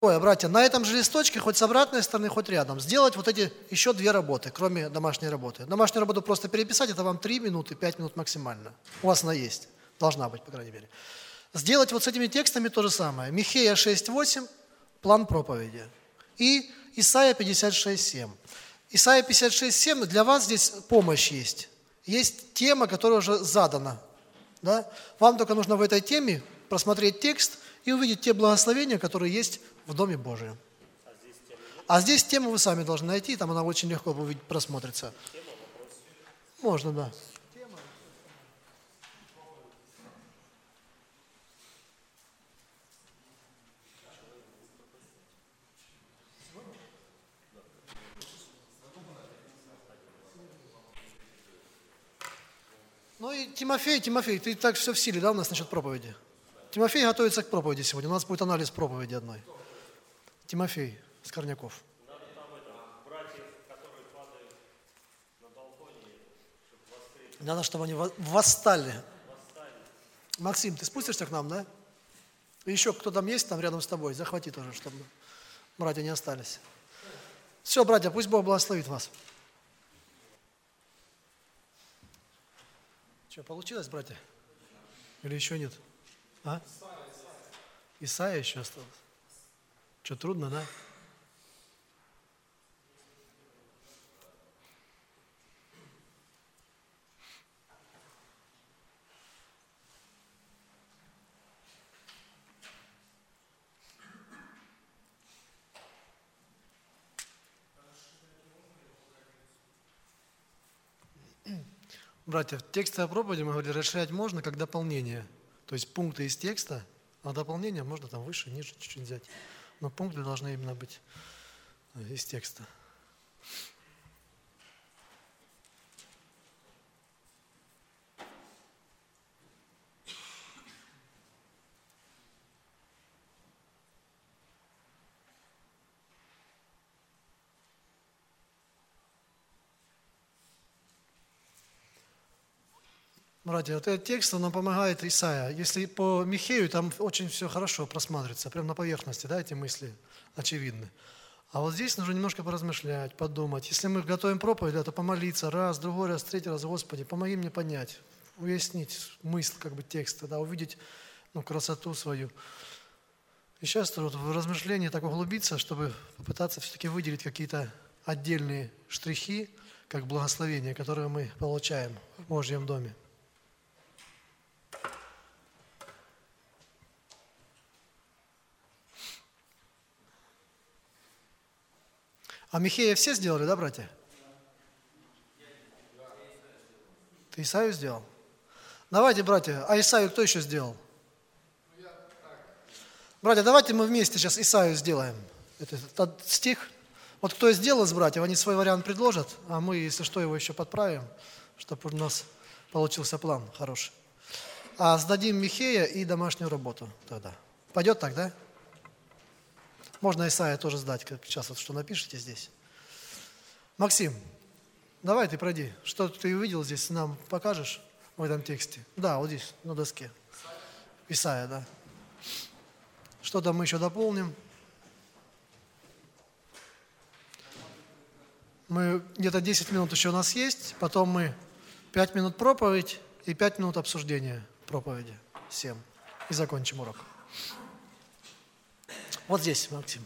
братья, на этом же листочке, хоть с обратной стороны, хоть рядом, сделать вот эти еще 2 работы, кроме домашней работы. Домашнюю работу просто переписать, это вам 3 минуты, 5 минут максимально. У вас она есть, должна быть, по крайней мере. Сделать вот с этими текстами то же самое. Михея 6:8, план проповеди. И Исайя 56:7. Исайя 56:7, для вас здесь помощь есть. Есть тема, которая уже задана. Да? Вам только нужно в этой теме просмотреть текст и увидеть те благословения, которые есть в Доме Божьем. А здесь тему вы сами должны найти, там она очень легко просмотрится. Можно, да. Ну и Тимофей, ты так все в силе, да, у нас насчет проповеди? Тимофей готовится к проповеди сегодня, у нас будет анализ проповеди одной. Тимофей Скорняков. Надо, чтобы они восстали. Максим, ты спустишься к нам, да? И еще кто там есть, там рядом с тобой, захвати тоже, чтобы братья не остались. Все, братья, пусть Бог благословит вас. Что, получилось, братья? Или еще нет? А? Исайя еще осталось. Что, трудно, да? Братья, в текстовой проповеди мы говорили, расширять можно как дополнение. То есть пункты из текста, а дополнение можно там выше, ниже чуть-чуть взять. Но пункты должны именно быть из текста. Братья, вот этот текст, он нам помогает Исайя. Если по Михею, там очень все хорошо просматривается, прямо на поверхности, да, эти мысли очевидны. А вот здесь нужно немножко поразмышлять, подумать. Если мы готовим проповедь, да, то помолиться раз, другой раз, третий раз, Господи, помоги мне понять, уяснить мысль как бы текста, да, увидеть красоту свою. И сейчас вот в размышление так углубиться, чтобы попытаться все-таки выделить какие-то отдельные штрихи, как благословения, которые мы получаем в Божьем доме. А Михея все сделали, да, братья? Ты Исаию сделал? Давайте, братья, а Исаию кто еще сделал? Братья, давайте мы вместе сейчас Исаию сделаем. Этот стих. Вот кто сделал из братьев, они свой вариант предложат, а мы, если что, его еще подправим, чтобы у нас получился план хороший. А сдадим Михея и домашнюю работу тогда. Пойдет так, да? Можно Исаия тоже сдать, как сейчас вот что напишите здесь. Максим, давай ты пройди. Что ты увидел здесь, нам покажешь в этом тексте? Да, вот здесь, на доске. Исаия, да. Что-то мы еще дополним. Мы где-то 10 минут еще у нас есть, потом мы 5 минут проповедь и 5 минут обсуждения проповеди. 7. И закончим урок. Вот здесь, Максим.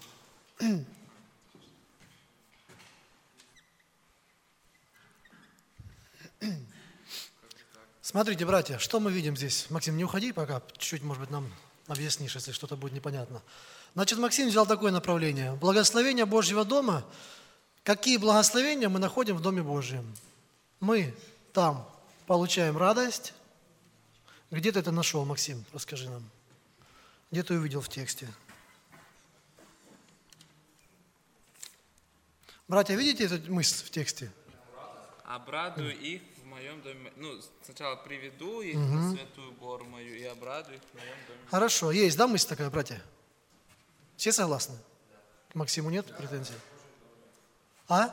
Смотрите, братья, что мы видим здесь? Максим, не уходи пока, чуть-чуть, может быть, нам объяснишь, если что-то будет непонятно. Значит, Максим взял такое направление. Благословение Божьего дома. Какие благословения мы находим в Доме Божьем? Мы там получаем радость. Где ты это нашел, Максим? Расскажи нам. Где ты увидел в тексте? Братья, видите эту мысль в тексте? Обрадую их в моем доме. Сначала приведу их на святую гору мою и обрадую их в моем доме. Хорошо, есть, да, мысль такая, братья? Все согласны? К Максиму нет претензий? А?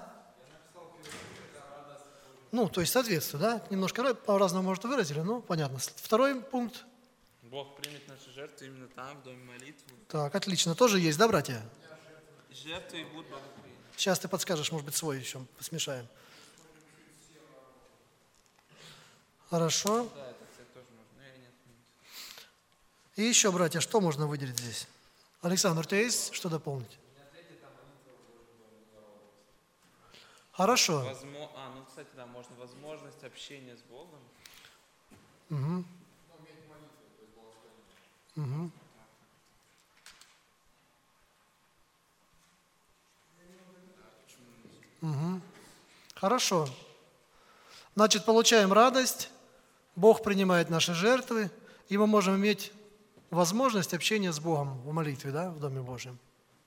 То есть соответствие, да? Немножко по-разному, может, выразили, понятно. Второй пункт. Бог примет наши жертвы именно там, в доме молитвы. Так, отлично. Тоже есть, да, братья? Жертвы будут благоприятны. Сейчас ты подскажешь, может быть, свой еще посмешаем. Хорошо. Да, это, кстати, тоже можно. Но я не отменю. И еще, братья, что можно выделить здесь? Александр, у тебя есть что дополнить? Хорошо. Ну, кстати, да, можно возможность общения с Богом. Угу. Угу. Угу. Хорошо. Значит, получаем радость, Бог принимает наши жертвы, и мы можем иметь возможность общения с Богом в молитве, да, в Доме Божьем.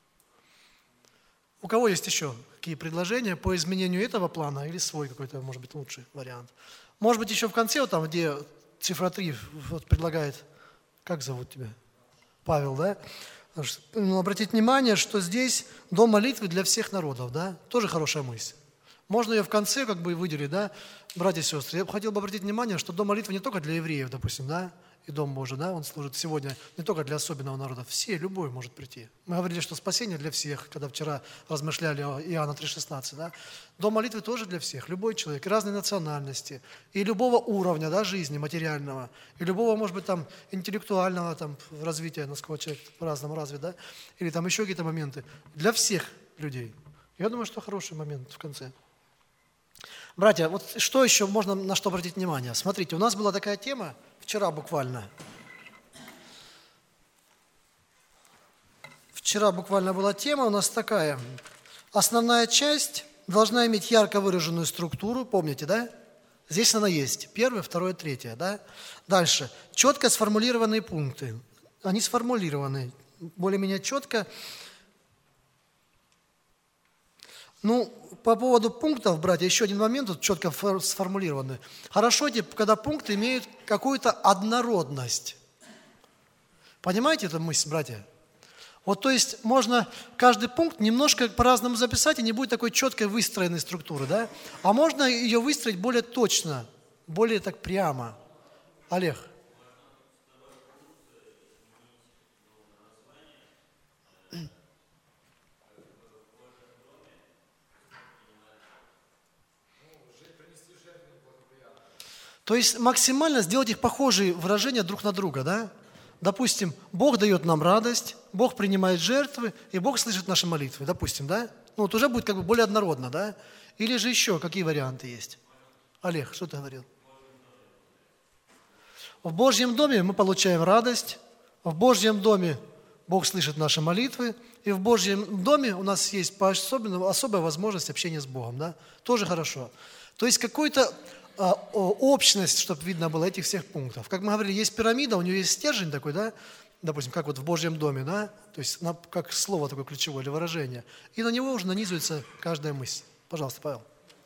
У кого есть еще какие предложения по изменению этого плана или свой какой-то, может быть, лучший вариант? Может быть, еще в конце, вот там, где цифра 3 вот предлагает, как зовут тебя? Павел, да? Обратить внимание, что здесь дом молитвы для всех народов, да? Тоже хорошая мысль. Можно ее в конце как бы выделить, да? Братья и сестры, я бы хотел обратить внимание, что дом молитвы не только для евреев, допустим, да? И Дом Божий, да, он служит сегодня не только для особенного народа, все, любой может прийти. Мы говорили, что спасение для всех, когда вчера размышляли о Иоанна 3,16, да. Дом молитвы тоже для всех, любой человек, разной национальности, и любого уровня, да, жизни материального, и любого, может быть, там, интеллектуального там, развития, насколько человек по-разному развит, да, или там еще какие-то моменты, для всех людей. Я думаю, что хороший момент в конце. Братья, вот что еще можно на что обратить внимание? Смотрите, у нас была такая тема, вчера буквально. Вчера буквально была тема у нас такая. Основная часть должна иметь ярко выраженную структуру, помните, да? Здесь она есть. Первое, второе, третье, да? Дальше. Четко сформулированные пункты. Они сформулированы более-менее четко. Ну, по поводу пунктов, братья, еще один момент, тут четко сформулированы. Хорошо, когда пункты имеют какую-то однородность. Понимаете эту мысль, братья? Вот, то есть, можно каждый пункт немножко по-разному записать, и не будет такой четкой выстроенной структуры, да? А можно ее выстроить более точно, более так прямо. Олег. То есть максимально сделать их похожие выражения друг на друга, да? Допустим, Бог дает нам радость, Бог принимает жертвы, и Бог слышит наши молитвы, допустим, да? Ну вот уже будет как бы более однородно, да? Или же еще какие варианты есть? Олег, что ты говорил? В Божьем доме мы получаем радость, в Божьем доме Бог слышит наши молитвы, и в Божьем доме у нас есть особая возможность общения с Богом, да? Тоже хорошо. То есть какой-то общность, чтобы видно было этих всех пунктов. Как мы говорили, есть пирамида, у нее есть стержень такой, да, допустим, как вот в Божьем доме, да, то есть как слово такое ключевое или выражение, и на него уже нанизывается каждая мысль. Пожалуйста, Павел.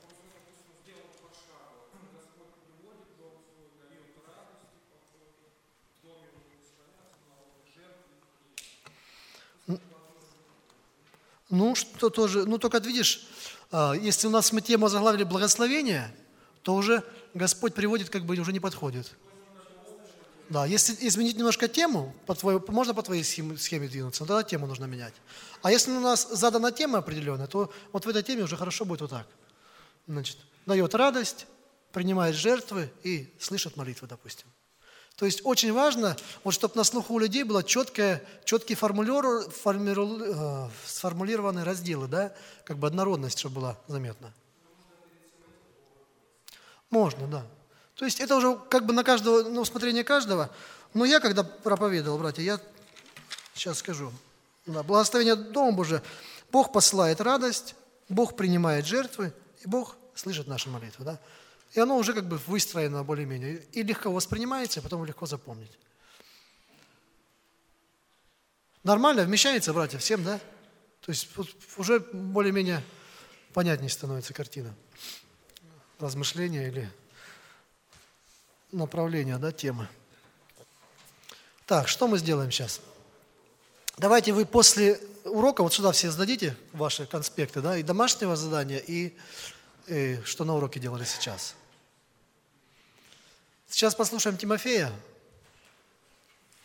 Ну, что тоже, ну, только видишь, если у нас мы тему заглавили благословение, то уже Господь приводит, как бы уже не подходит. Да, если изменить немножко тему, можно по твоей схеме двинуться, но тогда тему нужно менять. А если у нас задана тема определенная, то вот в этой теме уже хорошо будет вот так. Значит, дает радость, принимает жертвы и слышит молитвы, допустим. То есть очень важно, вот, чтобы на слуху у людей было четкие сформулированные разделы, да, как бы однородность, чтобы была заметна. Можно, да. То есть это уже как бы на каждого, на усмотрение каждого. Но я, когда проповедовал, братья, я сейчас скажу. Да, благословение Дома Божия. Бог посылает радость, Бог принимает жертвы, и Бог слышит наши молитвы. Да? И оно уже как бы выстроено более-менее. И легко воспринимается, и потом легко запомнить. Нормально, вмещается, братья, всем, да? То есть уже более-менее понятнее становится картина. Размышления или направления, да, темы. Так, что мы сделаем сейчас? Давайте вы после урока вот сюда все сдадите ваши конспекты, да, и домашнего задания, и что на уроке делали сейчас. Сейчас послушаем Тимофея.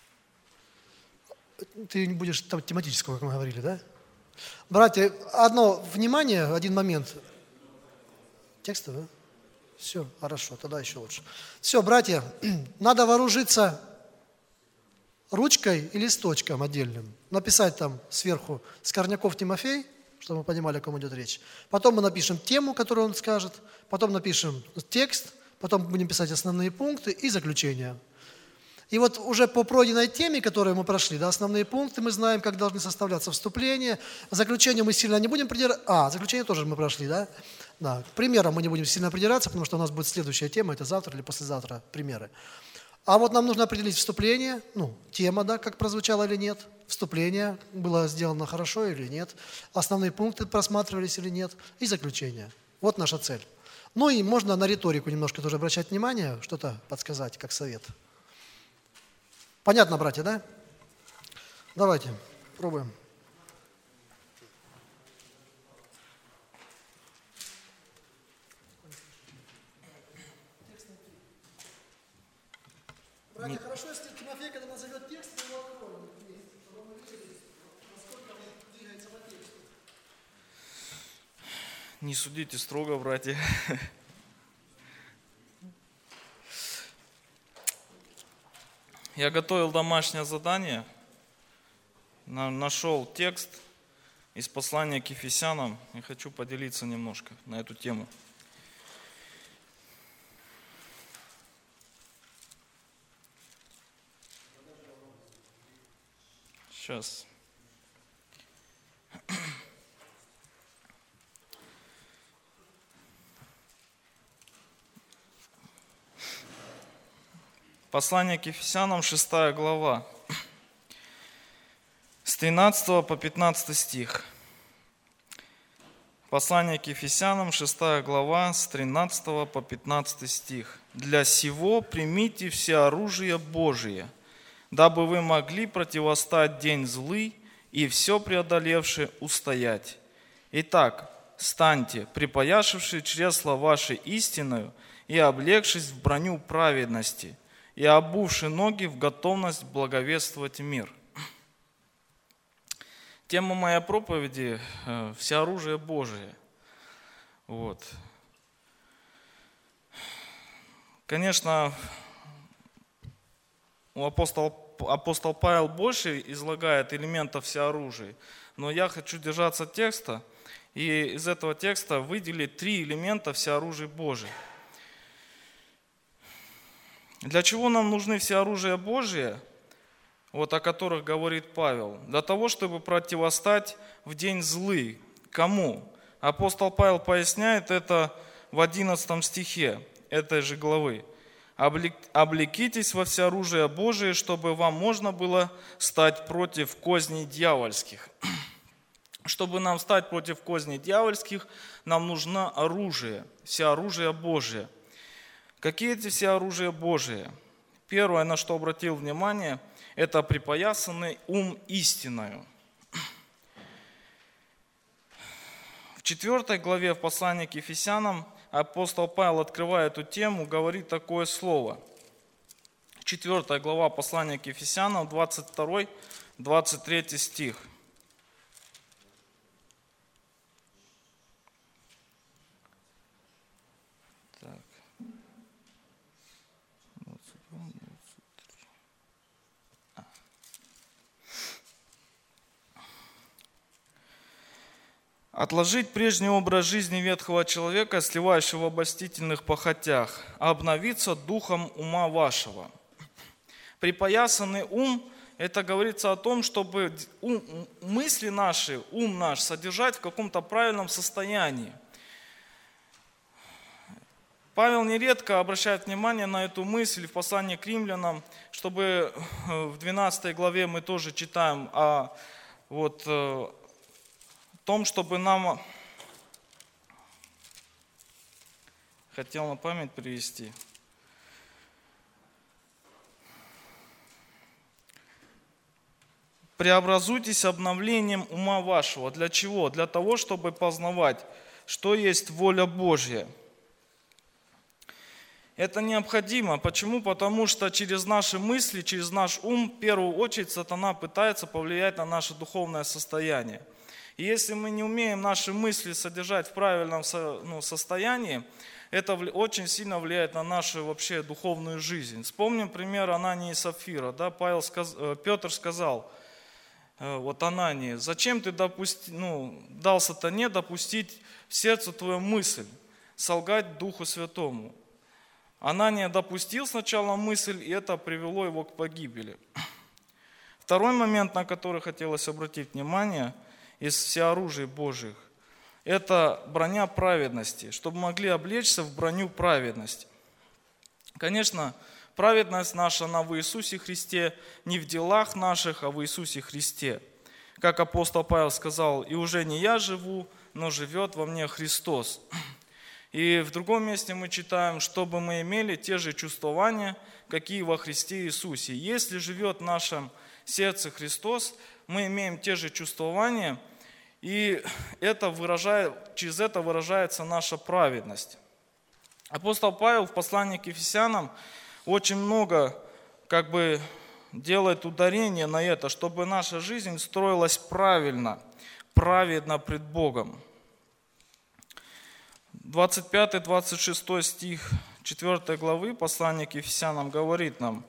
Ты не будешь там тематического, как мы говорили, да? Братья, одно внимание, один момент. Текстовый, да? Все, хорошо, тогда еще лучше. Все, братья, надо вооружиться ручкой и листочком отдельным. Написать там сверху Скорняков Тимофей, чтобы мы понимали, о ком идет речь. Потом мы напишем тему, которую он скажет. Потом напишем текст. Потом будем писать основные пункты и заключение. И вот уже по пройденной теме, которую мы прошли, да, основные пункты, мы знаем, как должны составляться вступления. Заключение мы сильно не будем придираться. Заключение тоже мы прошли, да? Да. К примерам мы не будем сильно придираться, потому что у нас будет следующая тема, это завтра или послезавтра примеры. А вот нам нужно определить вступление, тема, да, как прозвучала или нет. Вступление было сделано хорошо или нет. Основные пункты просматривались или нет. И заключение. Вот наша цель. Ну и можно на риторику немножко тоже обращать внимание, что-то подсказать, как совет. Понятно, братья, да? Давайте, пробуем. Братья, хорошо, если Тимофей, когда назовет текст, то его откроем вместе, чтобы мы видели, насколько он двигается по тексту. Не судите строго, братья. Я готовил домашнее задание, нашел текст из послания к Ефесянам и хочу поделиться немножко на эту тему. Сейчас. Послание к Ефесянам, 6 глава, с 13 по 15 стих. Послание к Ефесянам, 6 глава, с 13 по 15 стих. «Для сего примите все оружие Божие, дабы вы могли противостать день злый и все преодолевши устоять. Итак, станьте, припояшивши чресла ваши истиною и облегшись в броню праведности, и обувши ноги в готовность благовествовать мир». Тема моей проповеди – всеоружие Божие. Вот. Конечно, апостол Павел больше излагает элементов всеоружия, но я хочу держаться текста и из этого текста выделить 3 элемента всеоружия Божия. Для чего нам нужны всеоружие Божие, о которых говорит Павел? Для того, чтобы противостать в день злый. Кому? Апостол Павел поясняет это в 11 стихе этой же главы. «Облекитесь во всеоружие Божие, чтобы вам можно было стать против козней дьявольских». Чтобы нам стать против козней дьявольских, нам нужно оружие, всеоружие Божие. Какие эти все оружия Божие? Первое, на что обратил внимание, это припоясанный ум истиною. В 4 главе в послании к Ефесянам апостол Павел, открывая эту тему, говорит такое слово. 4 глава послания к Ефесянам, 22-23 стих. «Отложить прежний образ жизни ветхого человека, сливающего в обольстительных похотях, а обновиться духом ума вашего». Припоясанный ум, это говорится о том, чтобы мысли наши, ум наш содержать в каком-то правильном состоянии. Павел нередко обращает внимание на эту мысль в послании к римлянам, чтобы в 12 главе мы тоже читаем о том, чтобы нам, хотел на память привести, преобразуйтесь обновлением ума вашего. Для чего? Для того, чтобы познавать, что есть воля Божья. Это необходимо. Почему? Потому что через наши мысли, через наш ум, в первую очередь, сатана пытается повлиять на наше духовное состояние. И если мы не умеем наши мысли содержать в правильном состоянии, это очень сильно влияет на нашу вообще духовную жизнь. Вспомним пример Анании и Сапфира. Да? Петр сказал вот Анании: зачем ты дал сатане допустить в сердце твою мысль, солгать Духу Святому? Анания допустил сначала мысль, и это привело его к погибели. Второй момент, на который хотелось обратить внимание из всеоружия Божьих, это броня праведности, чтобы могли облечься в броню праведности. Конечно, праведность наша, она в Иисусе Христе, не в делах наших, а в Иисусе Христе. Как апостол Павел сказал: «И уже не я живу, но живет во мне Христос». И в другом месте мы читаем: чтобы мы имели те же чувствования, какие во Христе Иисусе. Если живет в нашем сердце Христос, мы имеем те же чувствования, и через это выражается наша праведность. Апостол Павел в послании к Ефесянам очень много делает ударение на это, чтобы наша жизнь строилась правильно, праведно пред Богом. 25-26 стих 4 главы послания к Ефесянам говорит нам: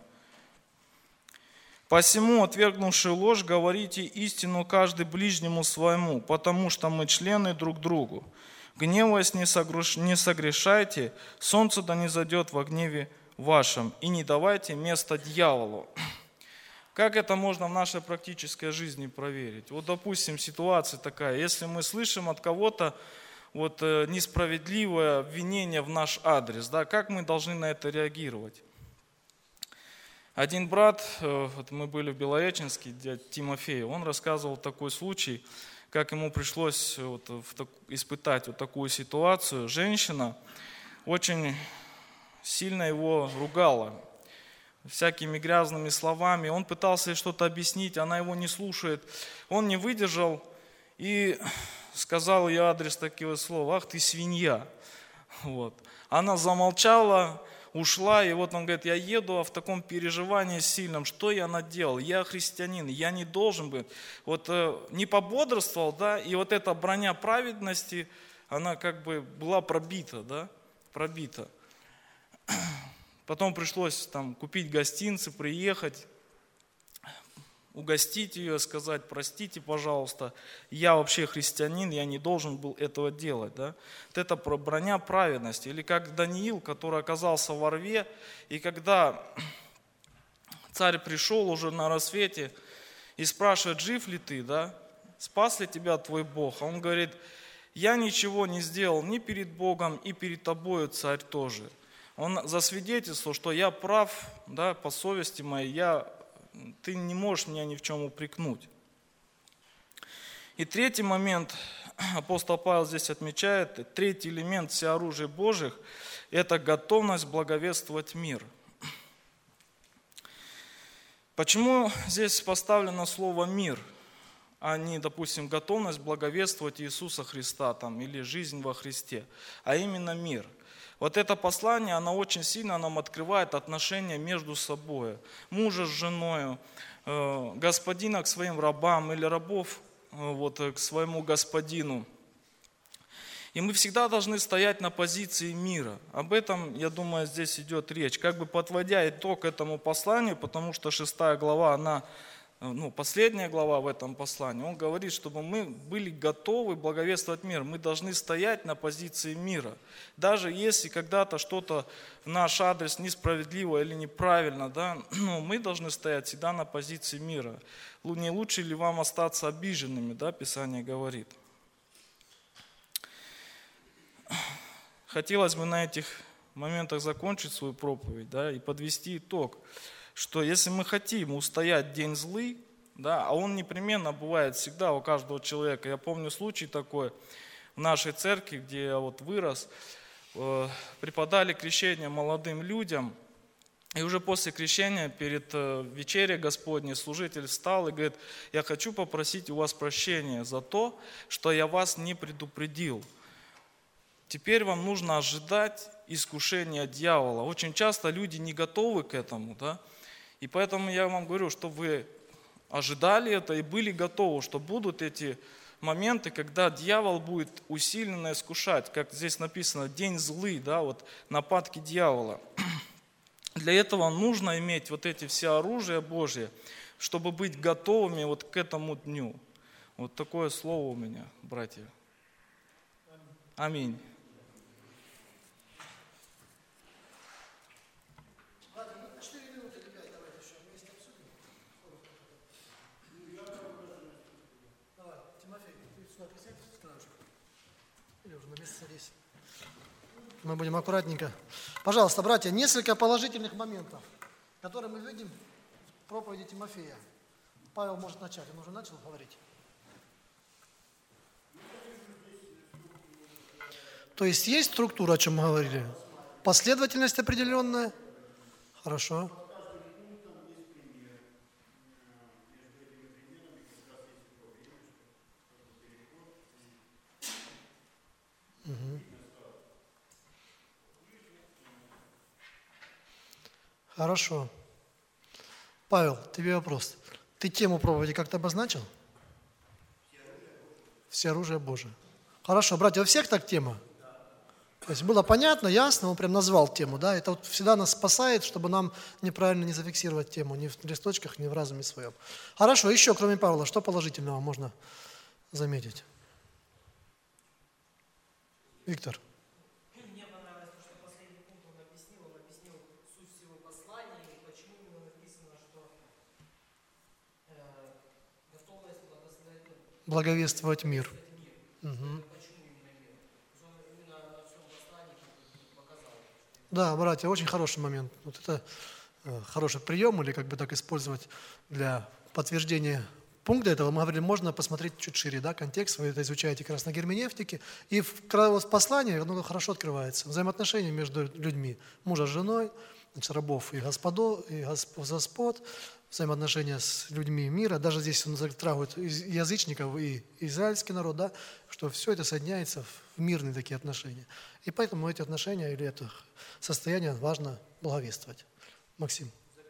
«Посему, отвергнувши ложь, говорите истину каждый ближнему своему, потому что мы члены друг другу. Гневаясь, не согрешайте, солнце да не зайдет во гневе вашем, и не давайте место дьяволу». Как это можно в нашей практической жизни проверить? Вот, допустим, ситуация такая: если мы слышим от кого-то несправедливое обвинение в наш адрес, да, как мы должны на это реагировать? Один брат, мы были в Белореченске, дядя Тимофей, он рассказывал такой случай, как ему пришлось испытать такую ситуацию. Женщина очень сильно его ругала всякими грязными словами. Он пытался ей что-то объяснить, она его не слушает. Он не выдержал и сказал ее адрес такие слова: «Ах ты свинья!» Вот. Она замолчала, ушла, и вот он говорит: я еду в таком переживании сильном, что я наделал? Я христианин, я не должен быть. Не пободрствовал, да, и эта броня праведности, она была пробита, да, пробита. Потом пришлось купить гостинцы, приехать, угостить ее, сказать: простите, пожалуйста, я вообще христианин, я не должен был этого делать. Да? Это броня праведности. Или как Даниил, который оказался во рве, и когда царь пришел уже на рассвете и спрашивает: жив ли ты, да? Спас ли тебя твой Бог? А он говорит: я ничего не сделал ни перед Богом, и перед тобою, царь, тоже. Он засвидетельствовал, что я прав, да, по совести моей, ты не можешь меня ни в чем упрекнуть. И третий момент, апостол Павел здесь отмечает, третий элемент всеоружия Божьих – это готовность благовествовать мир. Почему здесь поставлено слово «мир», а не, допустим, готовность благовествовать Иисуса Христа или жизнь во Христе, а именно мир? Это послание, оно очень сильно нам открывает отношения между собой. Мужа с женой, господина к своим рабам или рабов к своему господину. И мы всегда должны стоять на позиции мира. Об этом, я думаю, здесь идет речь. Подводя итог этому посланию, потому что 6 глава, она последняя глава в этом послании, он говорит, чтобы мы были готовы благовествовать мир. Мы должны стоять на позиции мира. Даже если когда-то что-то в наш адрес несправедливо или неправильно, да, мы должны стоять всегда на позиции мира. Не лучше ли вам остаться обиженными, да, Писание говорит. Хотелось бы на этих моментах закончить свою проповедь, да, и подвести итог, что если мы хотим устоять в день злый, да, а он непременно бывает всегда у каждого человека. Я помню случай такой в нашей церкви, где я вырос, преподали крещение молодым людям, и уже после крещения, перед вечерей Господней, служитель встал и говорит: я хочу попросить у вас прощения за то, что я вас не предупредил. Теперь вам нужно ожидать искушения дьявола. Очень часто люди не готовы к этому, да? И поэтому я вам говорю, чтобы вы ожидали это и были готовы, что будут эти моменты, когда дьявол будет усиленно искушать, как здесь написано, день злый, да, вот нападки дьявола. Для этого нужно иметь вот эти все оружия Божьи, чтобы быть готовыми вот к этому дню. Вот такое слово у меня, братья. Аминь. Мы будем аккуратненько. Пожалуйста, братья, несколько положительных моментов, которые мы видим в проповеди Тимофея. Павел может начать, он уже начал говорить. То есть структура, о чем мы говорили? Последовательность определенная? Хорошо. Хорошо. Павел, тебе вопрос. Ты тему проповеди как-то обозначил? Все оружие Божие. Хорошо, братья, у всех так тема? То есть было понятно, ясно, он прям назвал тему, да? Это вот всегда нас спасает, чтобы нам неправильно не зафиксировать тему ни в листочках, ни в разуме своем. Хорошо, еще кроме Павла, что положительного можно заметить? Виктор. Мне понравилось то, что последний пункт он объяснил суть всего послания, и почему именно написано, что готовность благовествовать мир. Угу. Почему именно мир? Он именно на всем послании показал. Да, братья, очень хороший момент. Вот это хороший прием, или как бы так использовать для подтверждения пункта этого. Мы говорили, можно посмотреть чуть шире, да, контекст, вы это изучаете как раз на герменевтике, и в послании оно хорошо открывается. Взаимоотношения между людьми, мужа с женой, значит, рабов и господ, взаимоотношения с людьми мира, даже здесь он затрагивает и язычников, и израильский народ, да, что все это соединяется в мирные такие отношения. И поэтому эти отношения или это состояние важно благовествовать. Максим.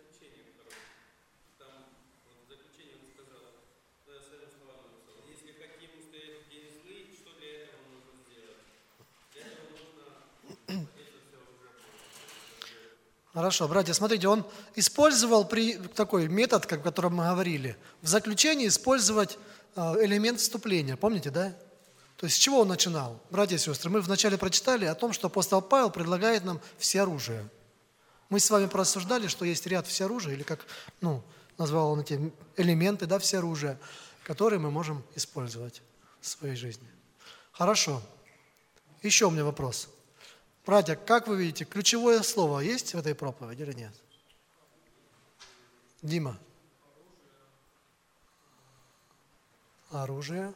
Хорошо, братья, смотрите, он использовал такой метод, о котором мы говорили, в заключении использовать элемент вступления, помните, да? То есть с чего он начинал? Братья и сестры, мы вначале прочитали о том, что апостол Павел предлагает нам всеоружие. Мы с вами порассуждали, что есть ряд всеоружия, или как, назвал он эти элементы, да, всеоружия, которые мы можем использовать в своей жизни. Хорошо. Еще у меня вопрос. Братья, как вы видите, ключевое слово есть в этой проповеди или нет? Дима. Оружие.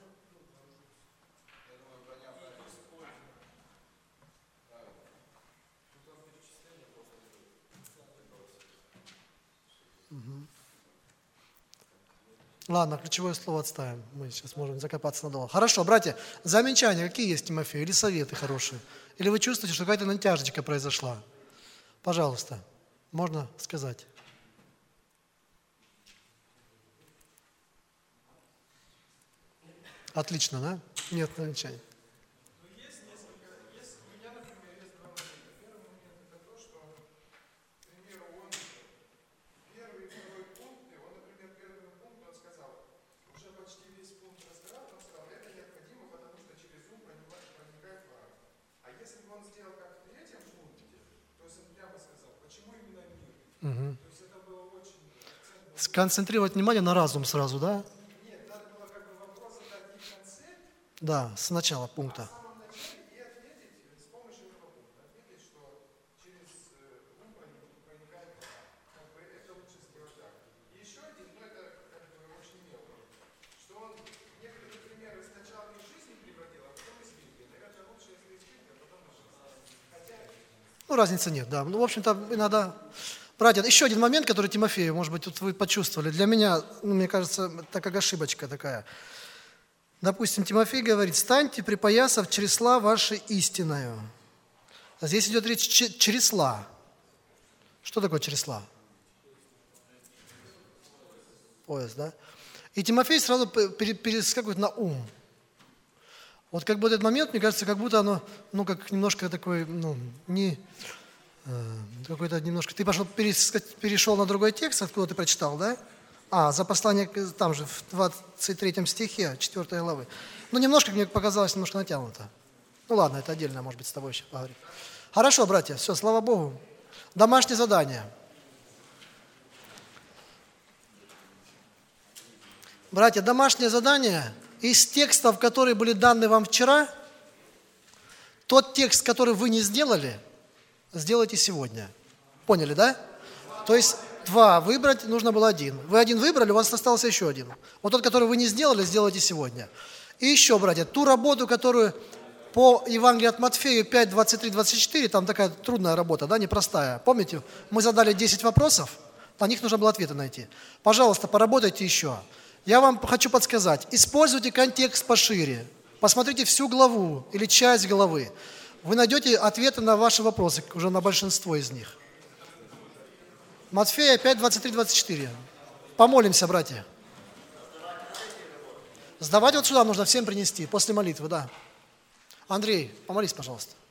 Ладно, ключевое слово отставим. Мы сейчас можем закопаться надолго. Хорошо, братья, замечания какие есть, Тимофей? Или советы хорошие? Или вы чувствуете, что какая-то натяжечка произошла? Пожалуйста, можно сказать. Отлично, да? Нет замечаний. Сконцентрировать внимание на разум сразу, да? Нет, надо было как бы вопрос задать не в конце, Да, с начала пункта. в самом начале и ответить с помощью этого пункта. Ответить, что через ум проникает вода. Как бы это лучше сделать так. И еще один, но это как бы очень мелко, что он некоторые примеры сначала из жизни приводил, а потом из Библии. Наверное, лучше, если из Библии, а потом из жизни. Хотя... Разницы нет, да. В общем-то, иногда... Братья, еще один момент, который Тимофею, может быть, тут вы почувствовали. Для меня, мне кажется, это как ошибочка такая. Допустим, Тимофей говорит: «Станьте, припоясав чресла вашей истиною». Здесь идет речь чресла. Что такое чресла? Пояс, да? И Тимофей сразу перескакивает на ум. Вот как бы этот момент, мне кажется, как будто оно, как немножко такой, какой-то немножко... Ты перешел на другой текст, откуда ты прочитал, да? За послание, там же, в 23 стихе, 4 главы. Немножко, мне показалось, немножко натянуто. Ладно, это отдельно, может быть, с тобой еще поговорим. Хорошо, братья, все, слава Богу. Домашнее задание. Братья, домашнее задание из текстов, которые были даны вам вчера, тот текст, который вы не сделали, сделайте сегодня. Поняли, да? То есть 2 выбрать, нужно было 1. Вы 1 выбрали, у вас остался еще 1. Вот тот, который вы не сделали, сделайте сегодня. И еще, братья, ту работу, которую по Евангелию от Матфея 5, 23, 24, там такая трудная работа, да, непростая. Помните, мы задали 10 вопросов, на них нужно было ответы найти. Пожалуйста, поработайте еще. Я вам хочу подсказать, используйте контекст пошире. Посмотрите всю главу или часть главы. Вы найдете ответы на ваши вопросы, уже на большинство из них. Матфея 5, 23, 24. Помолимся, братья. Сдавать вот сюда нужно всем принести, после молитвы, да. Андрей, помолись, пожалуйста.